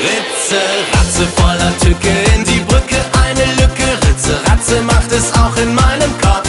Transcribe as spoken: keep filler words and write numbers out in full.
Ritze, Ratze, voller Tücke, in die Brücke eine Lücke. Ritze, Ratze macht es auch in meinem Kopf.